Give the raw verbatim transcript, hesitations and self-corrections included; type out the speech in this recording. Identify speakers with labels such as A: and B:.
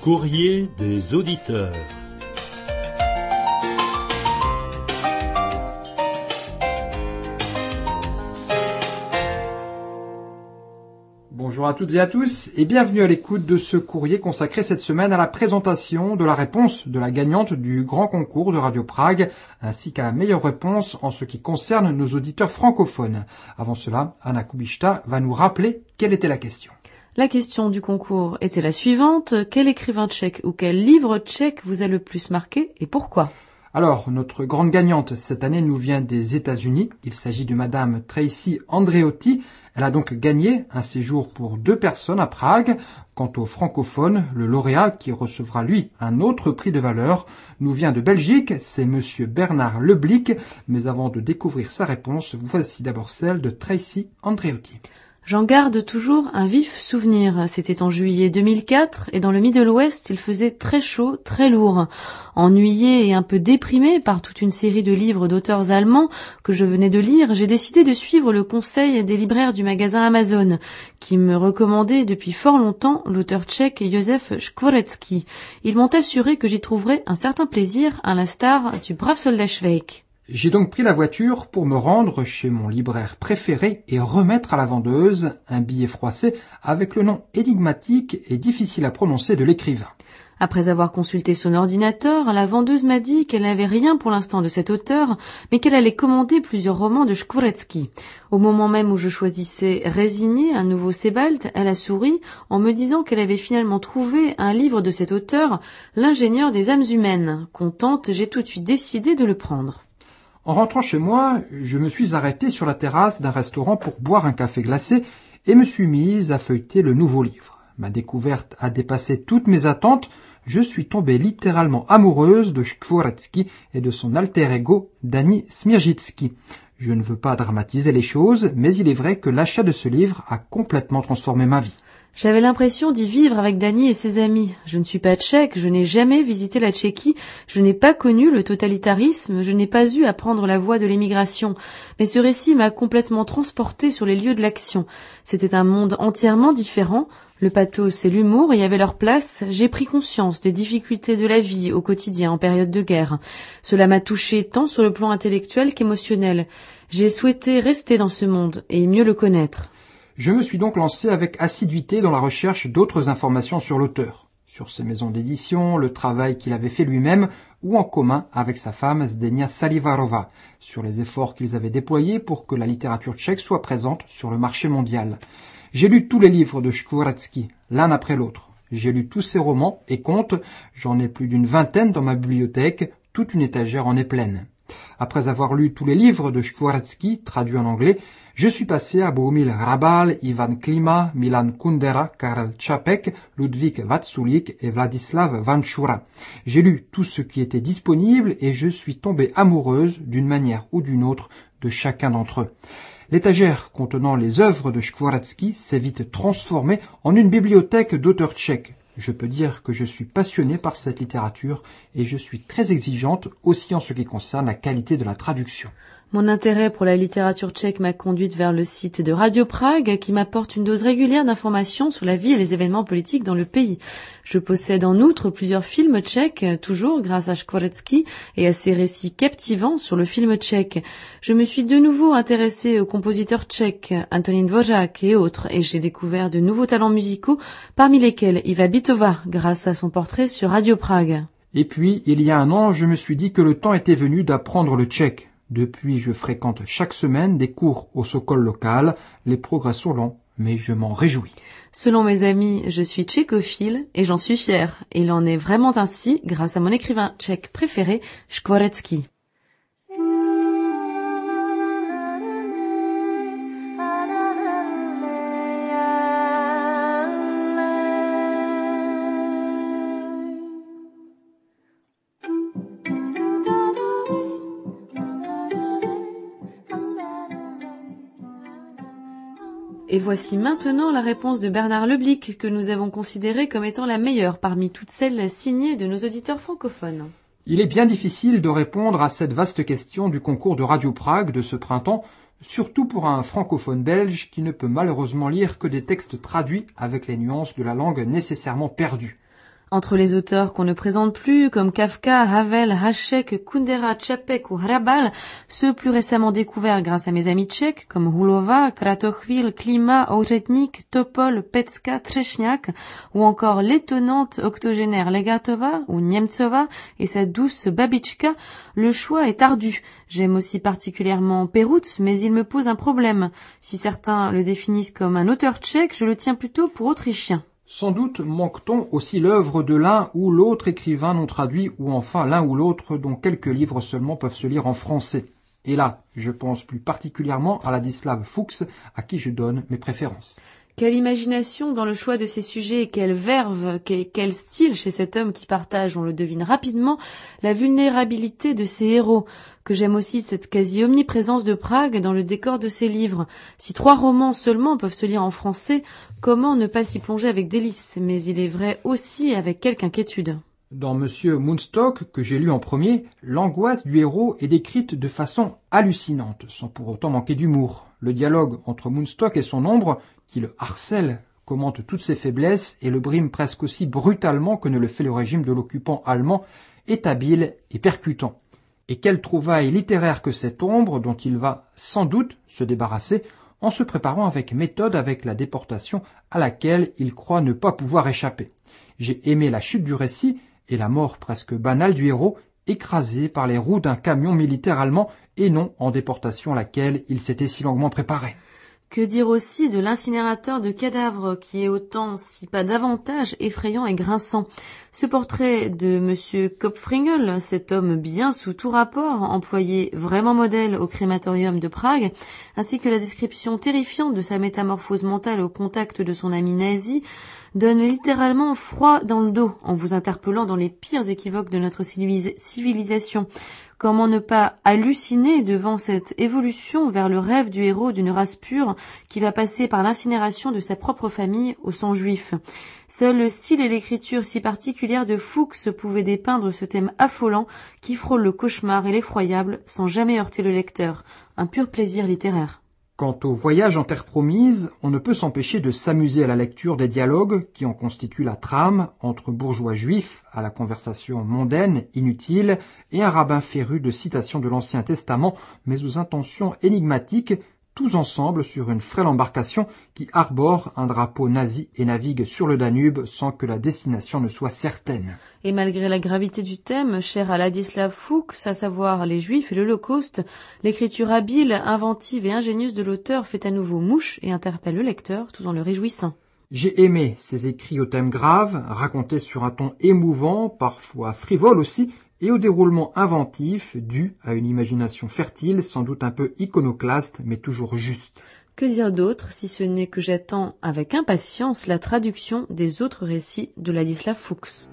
A: Courrier des auditeurs.
B: Bonjour à toutes et à tous et bienvenue à l'écoute de ce courrier consacré cette semaine à la présentation de la réponse de la gagnante du grand concours de Radio Prague ainsi qu'à la meilleure réponse en ce qui concerne nos auditeurs francophones. Avant cela, Anna Kubishta va nous rappeler quelle était la question.
C: La question du concours était la suivante. Quel écrivain tchèque ou quel livre tchèque vous a le plus marqué et pourquoi ?
B: Alors, notre grande gagnante cette année nous vient des États-Unis. Il s'agit de Madame Tracy Andreotti. Elle a donc gagné un séjour pour deux personnes à Prague. Quant au francophone, le lauréat, qui recevra lui un autre prix de valeur, nous vient de Belgique. C'est Monsieur Bernard Leblic. Mais avant de découvrir sa réponse, voici d'abord celle de Tracy Andreotti.
C: J'en garde toujours un vif souvenir. C'était en juillet deux mille quatre et dans le Middle West, il faisait très chaud, très lourd. Ennuyé et un peu déprimé par toute une série de livres d'auteurs allemands que je venais de lire, j'ai décidé de suivre le conseil des libraires du magasin Amazon qui me recommandaient depuis fort longtemps l'auteur tchèque Josef Škvorecký. Ils m'ont assuré que j'y trouverais un certain plaisir à l'instar du brave soldat Schweik.
B: J'ai donc pris la voiture pour me rendre chez mon libraire préféré et remettre à la vendeuse un billet froissé avec le nom énigmatique et difficile à prononcer de l'écrivain.
C: Après avoir consulté son ordinateur, la vendeuse m'a dit qu'elle n'avait rien pour l'instant de cet auteur, mais qu'elle allait commander plusieurs romans de Škvorecký. Au moment même où je choisissais résigné un nouveau Sebald, elle a souri en me disant qu'elle avait finalement trouvé un livre de cet auteur, L'ingénieur des âmes humaines. Contente, j'ai tout de suite décidé de le prendre.
B: En rentrant chez moi, je me suis arrêté sur la terrasse d'un restaurant pour boire un café glacé et me suis mise à feuilleter le nouveau livre. Ma découverte a dépassé toutes mes attentes. Je suis tombée littéralement amoureuse de Škvorecký et de son alter ego, Dani Smirjitsky. Je ne veux pas dramatiser les choses, mais il est vrai que l'achat de ce livre a complètement transformé ma vie.
C: J'avais l'impression d'y vivre avec Dany et ses amis. Je ne suis pas tchèque, je n'ai jamais visité la Tchéquie, je n'ai pas connu le totalitarisme, je n'ai pas eu à prendre la voie de l'émigration. Mais ce récit m'a complètement transporté sur les lieux de l'action. C'était un monde entièrement différent. Le pathos et l'humour y avaient leur place. J'ai pris conscience des difficultés de la vie au quotidien en période de guerre. Cela m'a touché tant sur le plan intellectuel qu'émotionnel. J'ai souhaité rester dans ce monde et mieux le connaître.
B: Je me suis donc lancé avec assiduité dans la recherche d'autres informations sur l'auteur, sur ses maisons d'édition, le travail qu'il avait fait lui-même ou en commun avec sa femme Zdenia Salivarova, sur les efforts qu'ils avaient déployés pour que la littérature tchèque soit présente sur le marché mondial. J'ai lu tous les livres de Škvorecký, l'un après l'autre. J'ai lu tous ses romans et contes, j'en ai plus d'une vingtaine dans ma bibliothèque, toute une étagère en est pleine. Après avoir lu tous les livres de Škvorecký, traduits en anglais, je suis passé à Bohumil Hrabal, Ivan Klima, Milan Kundera, Karel Čapek, Ludvík Vaculík et Vladislav Vančura. J'ai lu tout ce qui était disponible et je suis tombée amoureuse d'une manière ou d'une autre de chacun d'entre eux. L'étagère contenant les œuvres de Škvorecký s'est vite transformée en une bibliothèque d'auteurs tchèques. Je peux dire que je suis passionné par cette littérature et je suis très exigeante aussi en ce qui concerne la qualité de la traduction.
C: Mon intérêt pour la littérature tchèque m'a conduite vers le site de Radio Prague qui m'apporte une dose régulière d'informations sur la vie et les événements politiques dans le pays. Je possède en outre plusieurs films tchèques, toujours grâce à Škvorecký et à ses récits captivants sur le film tchèque. Je me suis de nouveau intéressée aux compositeurs tchèques, Antonín Dvořák et autres, et j'ai découvert de nouveaux talents musicaux, parmi lesquels Iva Bytová, grâce à son portrait sur Radio Prague.
B: Et puis, il y a un an, je me suis dit que le temps était venu d'apprendre le tchèque. Depuis, je fréquente chaque semaine des cours au Sokol local. Les progrès sont lents, mais je m'en réjouis.
C: Selon mes amis, je suis tchécophile et j'en suis fière. Il en est vraiment ainsi grâce à mon écrivain tchèque préféré, Škvorecký. Et voici maintenant la réponse de Bernard Leblic que nous avons considérée comme étant la meilleure parmi toutes celles signées de nos auditeurs francophones.
B: Il est bien difficile de répondre à cette vaste question du concours de Radio Prague de ce printemps, surtout pour un francophone belge qui ne peut malheureusement lire que des textes traduits avec les nuances de la langue nécessairement perdues.
C: Entre les auteurs qu'on ne présente plus, comme Kafka, Havel, Hašek, Kundera, Čapek ou Hrabal, ceux plus récemment découverts grâce à mes amis tchèques, comme Hulova, Kratochvil, Klima, Ouřetník, Topol, Pecka, Třešňák, ou encore l'étonnante octogénaire Legatova ou Nemtsova et sa douce Babička, le choix est ardu. J'aime aussi particulièrement Perutz, mais il me pose un problème. Si certains le définissent comme un auteur tchèque, je le tiens plutôt pour autrichien.
B: Sans doute manque-t-on aussi l'œuvre de l'un ou l'autre écrivain non traduit, ou enfin l'un ou l'autre dont quelques livres seulement peuvent se lire en français. Et là, je pense plus particulièrement à Ladislav Fuchs, à qui je donne mes préférences.
C: Quelle imagination dans le choix de ses sujets, quelle verve, quel style chez cet homme qui partage, on le devine rapidement, la vulnérabilité de ses héros, que j'aime aussi cette quasi-omniprésence de Prague dans le décor de ses livres. Si trois romans seulement peuvent se lire en français, comment ne pas s'y plonger avec délice, mais il est vrai aussi avec quelque inquiétude.
B: Dans Monsieur Moonstock, que j'ai lu en premier, l'angoisse du héros est décrite de façon hallucinante, sans pour autant manquer d'humour. Le dialogue entre Moonstock et son ombre, qui le harcèle, commente toutes ses faiblesses et le brime presque aussi brutalement que ne le fait le régime de l'occupant allemand, est habile et percutant. Et quelle trouvaille littéraire que cette ombre dont il va sans doute se débarrasser en se préparant avec méthode avec la déportation à laquelle il croit ne pas pouvoir échapper. J'ai aimé la chute du récit et la mort presque banale du héros, écrasé par les roues d'un camion militaire allemand et non en déportation à laquelle il s'était si longuement préparé.
C: Que dire aussi de l'incinérateur de cadavres qui est autant, si pas davantage, effrayant et grinçant. Ce portrait de Monsieur Kopfringel, cet homme bien sous tout rapport, employé vraiment modèle au crématorium de Prague, ainsi que la description terrifiante de sa métamorphose mentale au contact de son ami nazi, donne littéralement froid dans le dos en vous interpellant dans les pires équivoques de notre civilisation. Comment ne pas halluciner devant cette évolution vers le rêve du héros d'une race pure qui va passer par l'incinération de sa propre famille au sang juif. Seul le style et l'écriture si particulière de Fuchs pouvaient dépeindre ce thème affolant qui frôle le cauchemar et l'effroyable sans jamais heurter le lecteur. Un pur plaisir littéraire.
B: Quant au voyage en terre promise, on ne peut s'empêcher de s'amuser à la lecture des dialogues qui en constituent la trame entre bourgeois juifs à la conversation mondaine, inutile, et un rabbin féru de citations de l'Ancien Testament, mais aux intentions énigmatiques, tous ensemble sur une frêle embarcation qui arbore un drapeau nazi et navigue sur le Danube sans que la destination ne soit certaine.
C: Et malgré la gravité du thème, cher à Ladislav Fuchs, à savoir les Juifs et l'Holocauste, l'écriture habile, inventive et ingénieuse de l'auteur fait à nouveau mouche et interpelle le lecteur tout en le réjouissant.
B: J'ai aimé ces écrits au thème grave, racontés sur un ton émouvant, parfois frivole aussi, et au déroulement inventif dû à une imagination fertile, sans doute un peu iconoclaste, mais toujours juste.
C: Que dire d'autre si ce n'est que j'attends avec impatience la traduction des autres récits de Ladislav Fuchs.